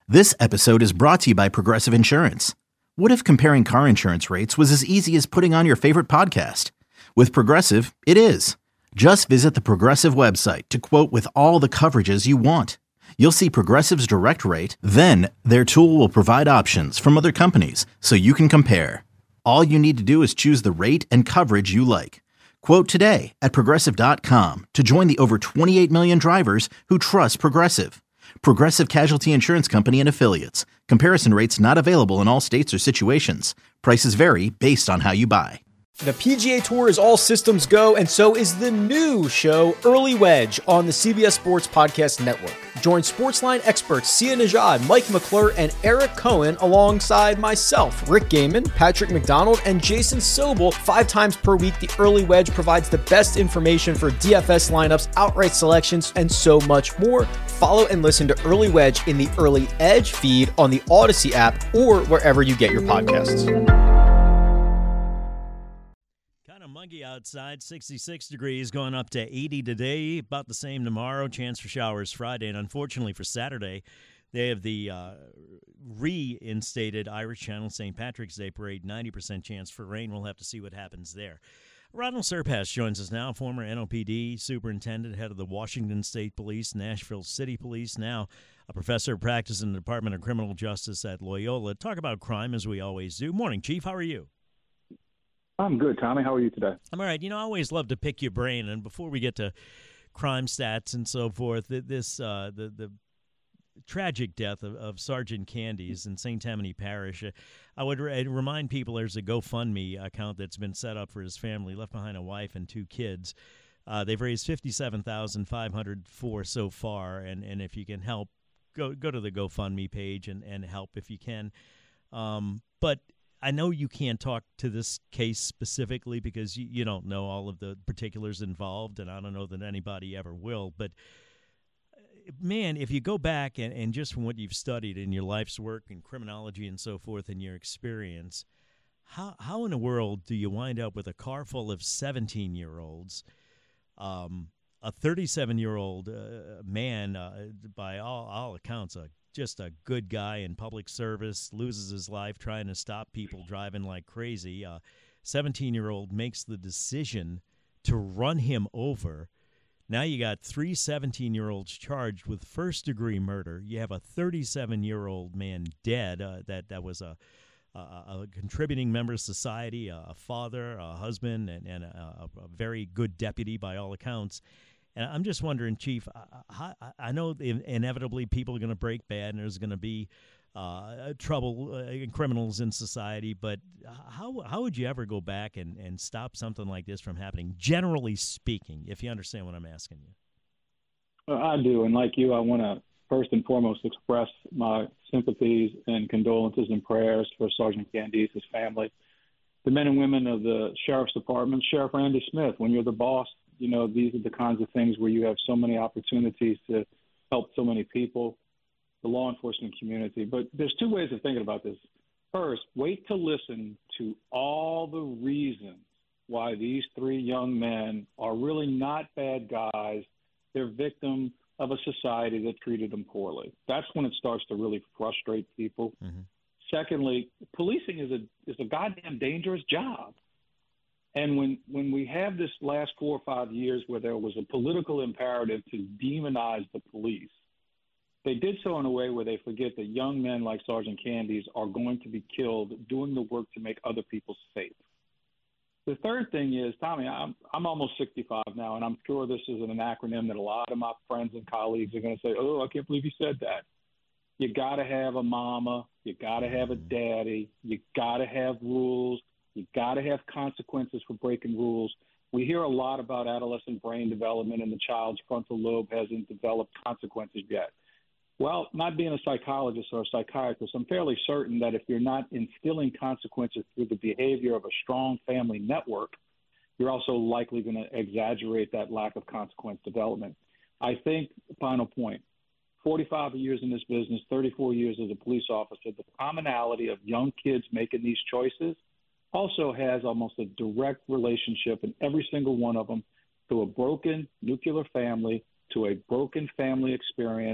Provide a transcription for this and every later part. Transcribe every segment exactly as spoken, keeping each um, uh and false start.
This episode is brought to you by Progressive Insurance. What if comparing car insurance rates was as easy as putting on your favorite podcast? With Progressive, it is. Just visit the Progressive website to quote with all the coverages you want. You'll see Progressive's direct rate, then their tool will provide options from other companies so you can compare. All you need to do is choose the rate and coverage you like. Quote today at progressive dot com to join the over twenty-eight million drivers who trust Progressive. Progressive Casualty Insurance Company and Affiliates. Comparison rates not available in all states or situations. Prices vary based on how you buy. The P G A Tour is all systems go, and so is the new show, Early Wedge, on the C B S Sports Podcast Network. Join Sportsline experts Sia Nejad, Mike McClure, and Eric Cohen alongside myself, Rick Gaiman, Patrick McDonald, and Jason Sobel. Five times per week, the Early Wedge provides the best information for D F S lineups, outright selections, and so much more. Follow and listen to Early Wedge in the Early Edge feed on the Odyssey app or wherever you get your podcasts. Muggy outside, sixty-six degrees, going up to eighty today, about the same tomorrow, chance for showers Friday, and unfortunately for Saturday, they have the uh, reinstated Irish Channel Saint Patrick's Day Parade, ninety percent chance for rain. We'll have to see what happens there. Ronald Serpas joins us now, former N O P D superintendent, head of the Washington State Police, Nashville City Police, now a professor of practice in the Department of Criminal Justice at Loyola. Talk about crime as we always do. Morning, Chief. How are you? I'm good, Tommy. How are you today? I'm all right. You know, I always love to pick your brain, and before we get to crime stats and so forth, this uh, the the tragic death of, of Sergeant Candies in Saint Tammany Parish, uh, I would re- remind people there's a GoFundMe account that's been set up for his family, left behind a wife and two kids. Uh, they've raised fifty-seven thousand five hundred dollars for so far, and, and if you can help, go go to the GoFundMe page and, and help if you can. Um, but I know you can't talk to this case specifically because you, you don't know all of the particulars involved, and I don't know that anybody ever will. But, man, if you go back and, and just from what you've studied in your life's work and criminology and so forth and your experience, how how in the world do you wind up with a car full of seventeen-year-olds, um, a thirty-seven-year-old uh, man, uh, by all, all accounts, a just a good guy in public service, loses his life trying to stop people driving like crazy. A seventeen-year-old makes the decision to run him over. Now you got three seventeen-year-olds charged with first-degree murder. You have a thirty-seven-year-old man dead. Uh, that that was a, a, a contributing member of society, a, a father, a husband, and, and a, a very good deputy by all accounts. And I'm just wondering, Chief, I, I know inevitably people are going to break bad and there's going to be uh, trouble uh, and criminals in society, but how how would you ever go back and, and stop something like this from happening, generally speaking, if you understand what I'm asking you? Well, I do, and like you, I want to first and foremost express my sympathies and condolences and prayers for Sergeant Candies, his family, the men and women of the Sheriff's Department, Sheriff Randy Smith. When you're the boss, you know, these are the kinds of things where you have so many opportunities to help so many people, the law enforcement community. But there's two ways of thinking about this. First, wait to listen to all the reasons why these three young men are really not bad guys. They're victims of a society that treated them poorly. That's when it starts to really frustrate people. Mm-hmm. Secondly, policing is a is a goddamn dangerous job. And when, when we have this last four or five years where there was a political imperative to demonize the police, they did so in a way where they forget that young men like Sergeant Candies are going to be killed doing the work to make other people safe. The third thing is, Tommy, I'm, I'm almost sixty-five now, and I'm sure this is an acronym that a lot of my friends and colleagues are going to say, oh, I can't believe you said that. You got to have a mama. You got to have a daddy. You got to have rules. You got to have consequences for breaking rules. We hear a lot about adolescent brain development and the child's frontal lobe hasn't developed consequences yet. Well, not being a psychologist or a psychiatrist, I'm fairly certain that if you're not instilling consequences through the behavior of a strong family network, you're also likely going to exaggerate that lack of consequence development. I think, final point, forty-five years in this business, thirty-four years as a police officer, the commonality of young kids making these choices also has almost a direct relationship in every single one of them to a broken nuclear family, to a broken family experience,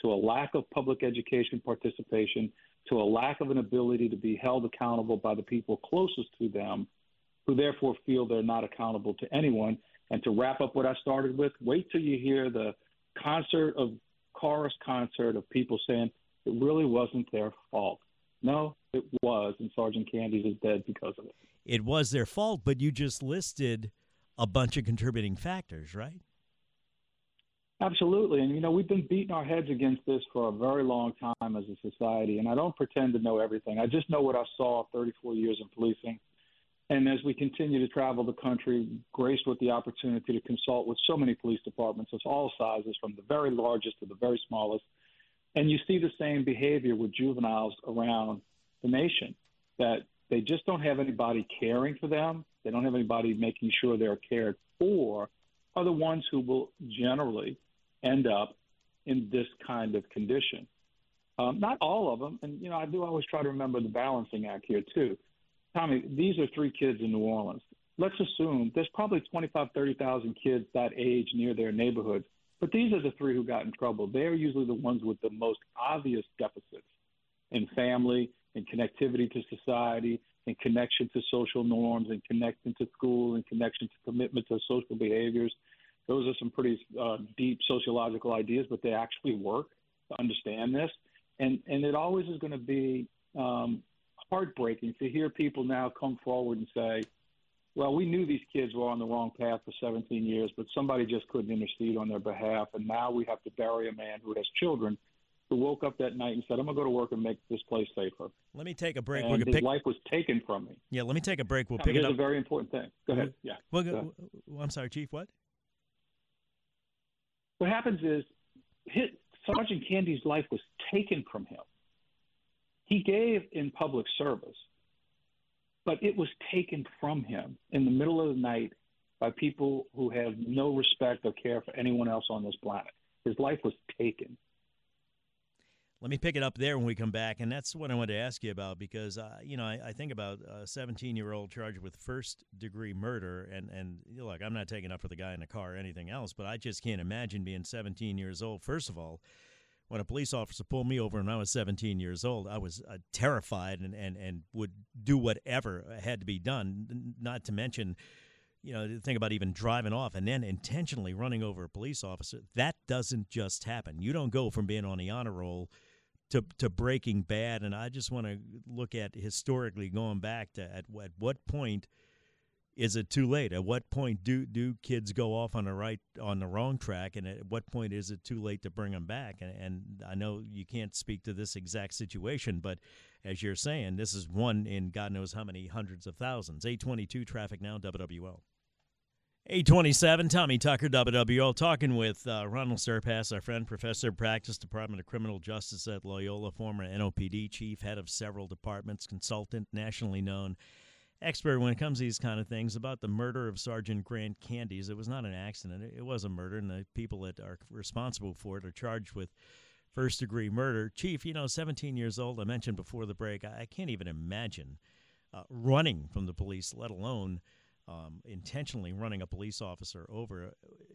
to a lack of public education participation, to a lack of an ability to be held accountable by the people closest to them, who therefore feel they're not accountable to anyone. And to wrap up what I started with, wait till you hear the concert of chorus concert of people saying it really wasn't their fault. No, it was, and Sergeant Candies is dead because of it. It was their fault, but you just listed a bunch of contributing factors, right? Absolutely. And, you know, we've been beating our heads against this for a very long time as a society, and I don't pretend to know everything. I just know what I saw thirty-four years in policing. And as we continue to travel the country, graced with the opportunity to consult with so many police departments of all sizes, from the very largest to the very smallest, and you see the same behavior with juveniles around the nation, that they just don't have anybody caring for them. They don't have anybody making sure they're cared for, are the ones who will generally end up in this kind of condition. Um, not all of them. And, you know, I do always try to remember the balancing act here, too. Tommy, these are three kids in New Orleans. Let's assume there's probably twenty-five, thirty thousand kids that age near their neighborhoods. But these are the three who got in trouble. They're usually the ones with the most obvious deficits in family, in connectivity to society, in connection to social norms, in connection to school, in connection to commitment to social behaviors. Those are some pretty uh, deep sociological ideas, but they actually work to understand this. And, and it always is going to be um, heartbreaking to hear people now come forward and say, well, we knew these kids were on the wrong path for seventeen years, but somebody just couldn't intercede on their behalf, and now we have to bury a man who has children who woke up that night and said, I'm going to go to work and make this place safer. Let me take a break. And We're his pick... life was taken from me. Yeah, let me take a break. We'll Now, pick it here's up. a very important thing. Go ahead. Yeah. Well, go go, ahead. I'm sorry, Chief, what? What happens is his, Sergeant Candy's life was taken from him. He gave in public service, but it was taken from him in the middle of the night by people who have no respect or care for anyone else on this planet. His life was taken. Let me pick it up there when we come back, and that's what I wanted to ask you about because, uh, you know, I, I think about a seventeen-year-old charged with first-degree murder, and, and you know, look, I'm not taking up for the guy in the car or anything else, but I just can't imagine being seventeen years old. First of all, when a police officer pulled me over when I was seventeen years old, I was uh, terrified and, and, and would do whatever had to be done, not to mention, you know, think about even driving off and then intentionally running over a police officer. That doesn't just happen. You don't go from being on the honor roll to to Breaking Bad, and I just want to look at historically going back to at, at what point is it too late? At what point do do kids go off on the right on the wrong track, and at what point is it too late to bring them back? And, and I know you can't speak to this exact situation, but as you're saying, this is one in God knows how many hundreds of thousands. eight twenty-two traffic now, W W L. eight twenty-seven, Tommy Tucker, W W L, talking with uh, Ronald Serpass, our friend, professor of practice, Department of Criminal Justice at Loyola, former N O P D chief, head of several departments, consultant, nationally known, expert when it comes to these kind of things. About the murder of Sergeant Grant Candies, it was not an accident. It was a murder, and the people that are responsible for it are charged with first-degree murder. Chief, you know, seventeen years old, I mentioned before the break, I, I can't even imagine uh, running from the police, let alone Um, intentionally running a police officer over.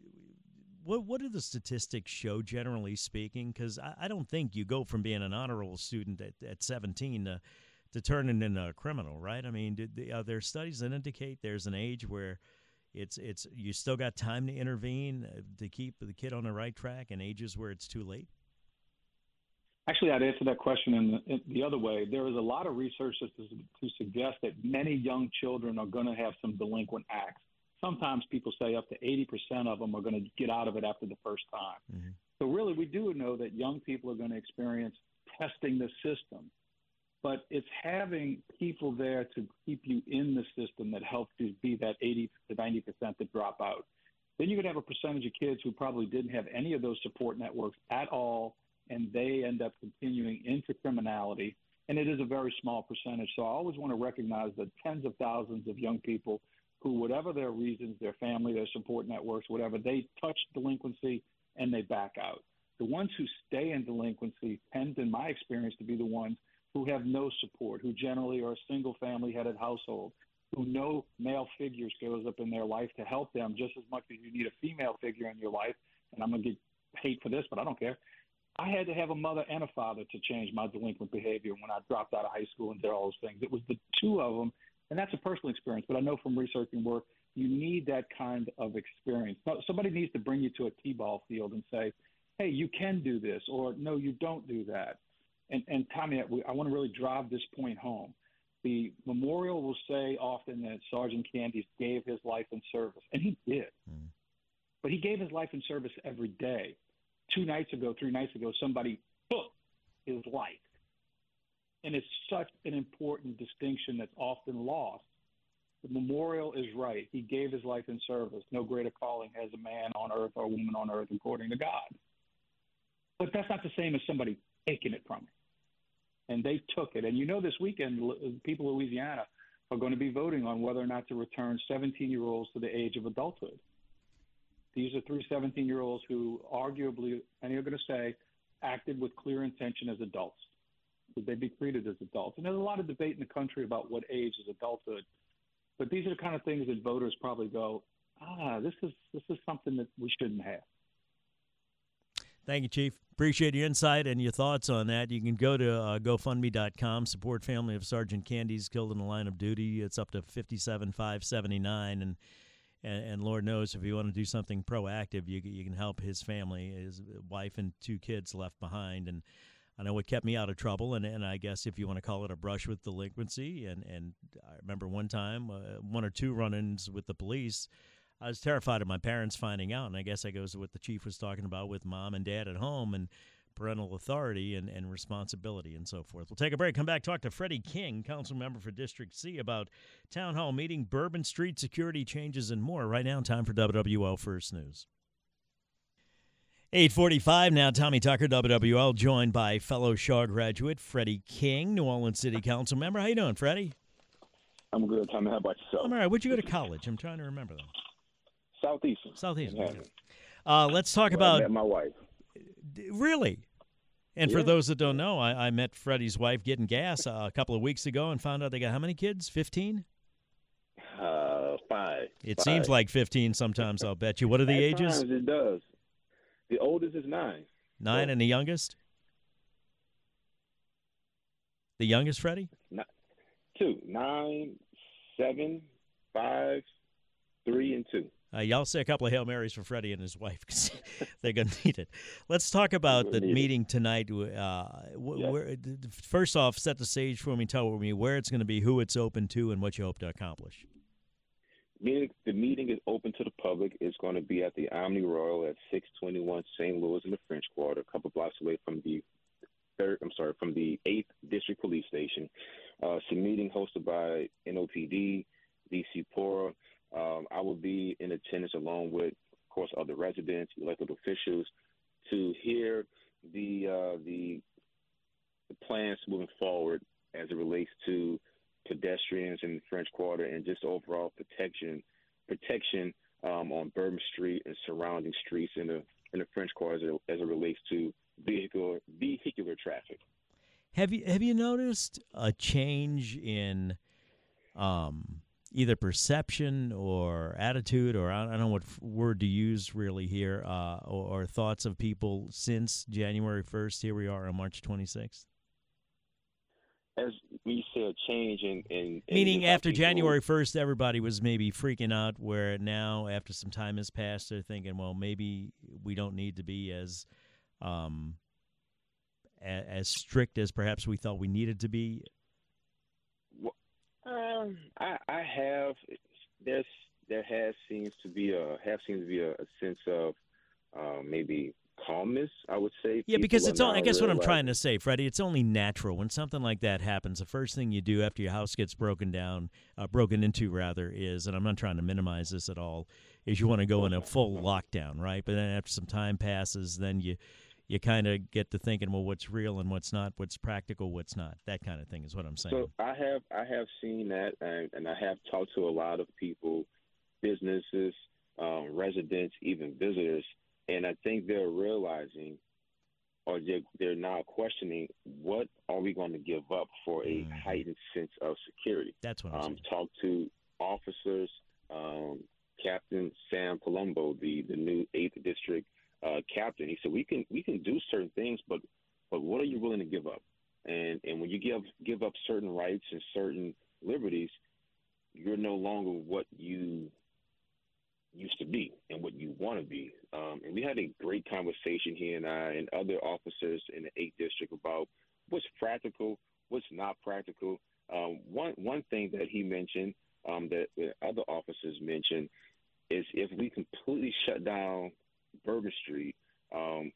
What what do the statistics show, generally speaking? Because I, I don't think you go from being an honor roll student at, at seventeen to, to turning into a criminal, right? I mean, did the, are there studies that indicate there's an age where it's it's you still got time to intervene uh, to keep the kid on the right track, and ages where it's too late? Actually, I'd answer that question in the, in the other way. There is a lot of research to, to suggest that many young children are going to have some delinquent acts. Sometimes people say up to eighty percent of them are going to get out of it after the first time. Mm-hmm. So really, we do know that young people are going to experience testing the system. But it's having people there to keep you in the system that helps you be that eighty to ninety percent that drop out. Then you're going to have a percentage of kids who probably didn't have any of those support networks at all, and they end up continuing into criminality, and it is a very small percentage. So I always want to recognize the tens of thousands of young people who, whatever their reasons, their family, their support networks, whatever, they touch delinquency and they back out. The ones who stay in delinquency tend, in my experience, to be the ones who have no support, who generally are a single-family-headed household, who no male figure shows up in their life to help them just as much as you need a female figure in your life. And I'm going to get hate for this, but I don't care. I had to have a mother and a father to change my delinquent behavior when I dropped out of high school and did all those things. It was the two of them, and that's a personal experience, but I know from researching work, you need that kind of experience. Somebody needs to bring you to a T-ball field and say, hey, you can do this, or no, you don't do that. And, and Tommy, I want to really drive this point home. The memorial will say often that Sergeant Candies gave his life in service, and he did. Mm. But he gave his life in service every day. Two nights ago, three nights ago, somebody took his life. And it's such an important distinction that's often lost. The memorial is right. He gave his life in service. No greater calling has a man on earth or a woman on earth according to God. But that's not the same as somebody taking it from him. And they took it. And you know this weekend, people in Louisiana are going to be voting on whether or not to return seventeen-year-olds to the age of adulthood. These are three seventeen-year-olds who arguably, many are going to say, acted with clear intention as adults. Would they be treated as adults? And there's a lot of debate in the country about what age is adulthood. But these are the kind of things that voters probably go, ah, this is this is something that we shouldn't have. Thank you, Chief. Appreciate your insight and your thoughts on that. You can go to uh, GoFundMe dot com, support family of Sergeant Candies killed in the line of duty. It's up to fifty-seven thousand five hundred seventy-nine dollars, and, and and Lord knows if you want to do something proactive, you you can help his family, his wife and two kids left behind. And I know what kept me out of trouble, and, and I guess if you want to call it a brush with delinquency, and, and I remember one time, uh, one or two run-ins with the police, I was terrified of my parents finding out, and I guess that goes to what the chief was talking about with mom and dad at home and parental authority and, and responsibility and so forth. We'll take a break, come back, talk to Freddie King, council member for District C, about town hall meeting, Bourbon Street security changes, and more. Right now, time for W W L First News. eight forty-five now, Tommy Tucker, W W L, joined by fellow Shaw graduate Freddie King, New Orleans City Council member. How you doing, Freddie? I'm good, Tommy. How about yourself? I'm all right. Where'd you go to college? I'm trying to remember them. Southeastern. Southeastern. Uh, let's talk Well, about. I met my wife. Really? And yeah. for those that don't know, I, I met Freddie's wife getting gas uh, a couple of weeks ago and found out they got how many kids? fifteen? Uh, five. It five. seems like fifteen sometimes, I'll bet you. What are the At ages? times it does. The oldest is nine. Nine, so, and the youngest? The youngest, Freddie? Not, two. Nine, seven, five, three, and two. Uh, y'all say a couple of Hail Marys for Freddie and his wife because they're going to need it. Let's talk about the meeting tonight. Uh, wh- yes. where, first off, set the stage for me, tell me where it's going to be, who it's open to, and what you hope to accomplish. Meeting, the meeting is open to the public. It's going to be at the Omni Royal at six twenty-one Saint Louis in the French Quarter, a couple blocks away from the third. I'm sorry, from the eighth District Police Station. Uh, it's a meeting hosted by N O P D, D C P O R A. Um, I will be in attendance along with, of course, other residents, elected officials, to hear the uh, the, the plans moving forward as it relates to pedestrians in the French Quarter and just overall protection protection um, on Bourbon Street and surrounding streets in the in the French Quarter as it, as it relates to vehicular vehicular traffic. Have you have you noticed a change in um, either perception or attitude, or I don't know what word to use really here, uh, or, or thoughts of people since January first? Here we are on March twenty-sixth. As we say, a change in, in, in meaning after people, January first, everybody was maybe freaking out. Where now, after some time has passed, they're thinking, well, maybe we don't need to be as um, a, as strict as perhaps we thought we needed to be. Well, um, I, I have there's there has seems to be a have seems to be a, a sense of uh, maybe calmness, I would say. Yeah, People because it's all, I guess what I'm realizing. trying to say, Freddie, it's only natural when something like that happens. The first thing you do after your house gets broken down, uh, broken into rather, is, and I'm not trying to minimize this at all, is you want to go in a full lockdown, right? But then after some time passes, then you you kind of get to thinking, well, what's real and what's not, what's practical, what's not. That kind of thing is what I'm saying. So I have I have seen that, and, and I have talked to a lot of people, businesses, um, residents, even visitors, and I think they're realizing, or they're, they're now questioning, what are we going to give up for a mm-hmm. heightened sense of security? That's what I'm um, saying. Talk to officers, um, Captain Sam Palumbo, the, the new eighth District uh, captain. He said, we can we can do certain things, but but what are you willing to give up? And and when you give give up certain rights and certain liberties, you're no longer what you used to be and what you want to be. Um, and we had a great conversation, he and I and other officers in the eighth District, about what's practical, what's not practical. Um, one one thing that he mentioned, um, that the other officers mentioned, is if we completely shut down Bourbon Street, um,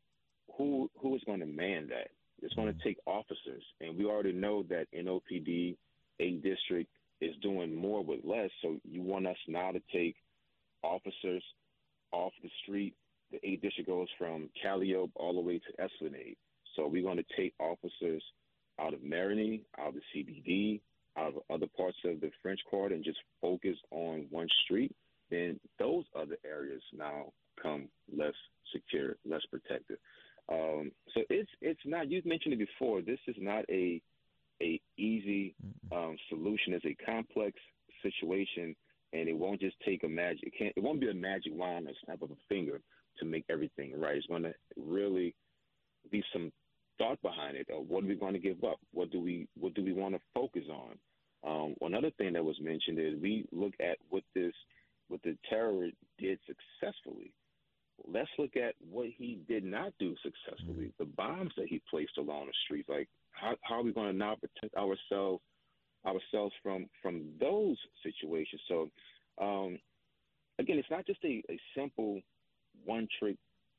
who who is going to man that? It's going to take officers, and we already know that N O P D, eighth District, is doing more with less. So you want us now to take officers off the street. The eighth District goes from Calliope all the way to Esplanade. So we're going to take officers out of Marigny, out of the C B D, out of other parts of the French Quarter, and just focus on one street. Then those other areas now come less secure, less protected. Um, so it's it's not. You mentioned it before. This is not a a easy um, solution. It's a complex situation, and it won't just take a magic. It can't. It won't be a magic wand or snap of a finger to make everything right. It's going to really be some thought behind it. Of what are we going to give up? What do we What do we want to focus on? Um, another thing that was mentioned is we look at what this what the terror did successfully. Let's look at what he did not do successfully, the bombs that he placed along the streets. Like, how, how are we going to now protect ourselves ourselves from from those situations? So, um, again, it's not just a, a simple one-trick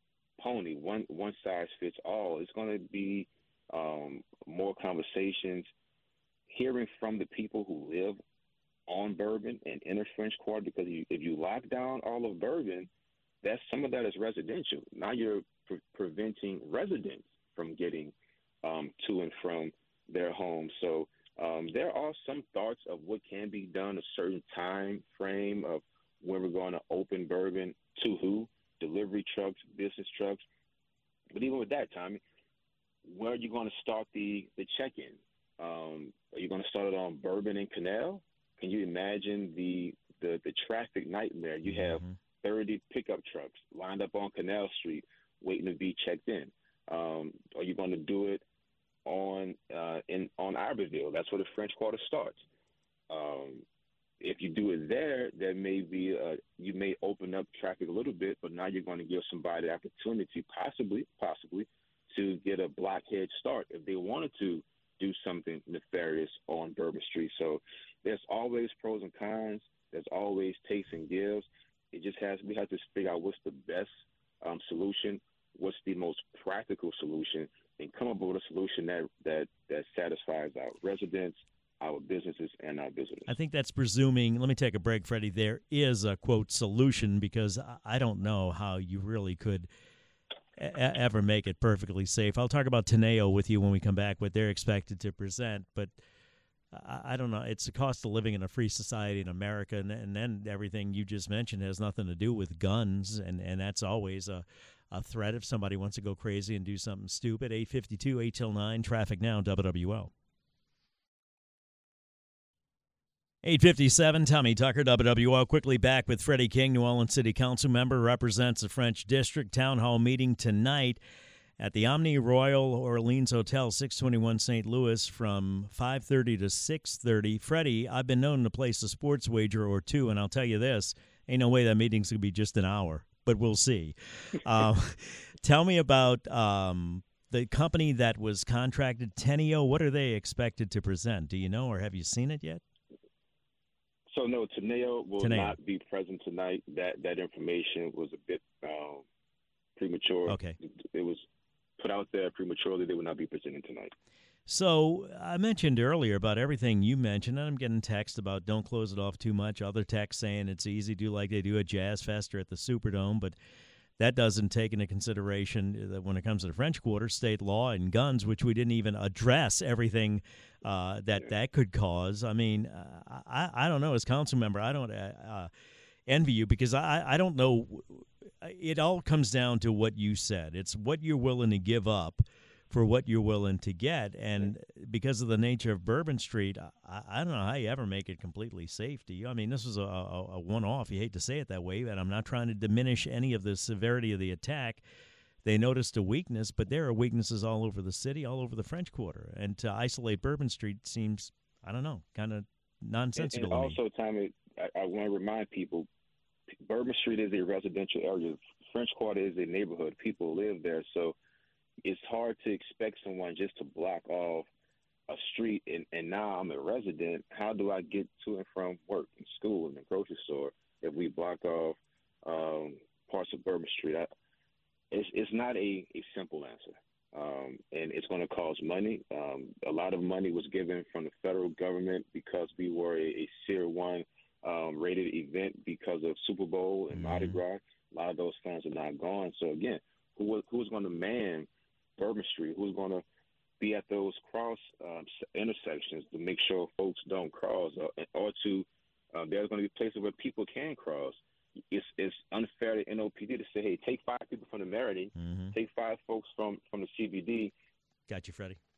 pony, one one size fits all. It's going to be um, more conversations, hearing from the people who live on Bourbon and inner French Quarter, because you, if you lock down all of Bourbon, that's some of that is residential. Now you're pre- preventing residents from getting um, to and from their homes. So um, there are some thoughts of what can be done, a certain time frame of when we're going to open Bourbon to who, delivery trucks, business trucks. But even with that, Tommy, where are you going to start the, the check-in? Um, are you going to start it on Bourbon and Canal? Can you imagine the the, the traffic nightmare? You have mm-hmm. thirty pickup trucks lined up on Canal Street waiting to be checked in. Um, are you going to do it on uh, in on Iberville? That's where the French Quarter starts. Um, if you do it there, there may be a, you may open up traffic a little bit, but now you're going to give somebody the opportunity, possibly, possibly, to get a blockhead start if they wanted to do something nefarious on Bourbon Street. So there's always pros and cons. There's always takes and gives. It just has, we have to figure out what's the best um, solution, what's the most practical solution, and come up with a solution that, that, that satisfies our residents, our businesses, and our visitors. I think that's presuming, let me take a break, Freddie, there is a, quote, solution, because I don't know how you really could a- ever make it perfectly safe. I'll talk about Teneo with you when we come back, what they're expected to present, but I don't know. It's the cost of living in a free society in America, and, and then everything you just mentioned has nothing to do with guns, and, and that's always a, a threat if somebody wants to go crazy and do something stupid. eight fifty-two, eight till nine, traffic now, W W L. eight fifty-seven, Tommy Tucker, W W L. Quickly back with Freddie King, New Orleans City Council member, represents the French District. Town Hall meeting tonight at the Omni Royal Orleans Hotel, six twenty-one Saint Louis, from five thirty to six thirty. Freddie, I've been known to place a sports wager or two, and I'll tell you this, ain't no way that meeting's going to be just an hour, but we'll see. uh, tell me about um, the company that was contracted, Teneo. What are they expected to present? Do you know, or have you seen it yet? So, no, Teneo will Teneo. not be present tonight. That, that information was a bit um, premature. Okay. It was put out there prematurely. They will not be presenting tonight. So I mentioned earlier about everything you mentioned, and I'm getting text about don't close it off too much. Other texts saying it's easy, do like they do at Jazz Fest or at the Superdome, but that doesn't take into consideration that when it comes to the French Quarter, state law and guns, which we didn't even address everything uh, that yeah. that could cause. I mean, uh, I, I don't know. As council member, I don't uh, envy you, because I, I don't know. It all comes down to what you said. It's what you're willing to give up for what you're willing to get. And because of the nature of Bourbon Street, I, I don't know how you ever make it completely safe to you. I mean, this was a, a, a one-off. You hate to say it that way, but I'm not trying to diminish any of the severity of the attack. They noticed a weakness, but there are weaknesses all over the city, all over the French Quarter. And to isolate Bourbon Street seems, I don't know, kind of nonsensical. And, and also, Tommy, I, I want to remind people, Bourbon Street is a residential area. French Quarter is a neighborhood. People live there, so it's hard to expect someone just to block off a street and, and now I'm a resident. How do I get to and from work and school and the grocery store if we block off um, parts of Bourbon Street? I, it's, it's not a, a simple answer, um, and it's going to cost money. Um, a lot of money was given from the federal government because we were a, a Tier one um, rated event because of Super Bowl and mm-hmm. Mardi Gras. A lot of those funds are not gone. So, again, who who's going to man Bourbon Street? Who's going to be at those cross um, intersections to make sure folks don't cross, or, or to uh, there's going to be places where people can cross. It's it's unfair to N O P D to say, hey, take five people from the Merity, mm-hmm. take five folks from, from the C B D. Got you, Freddie.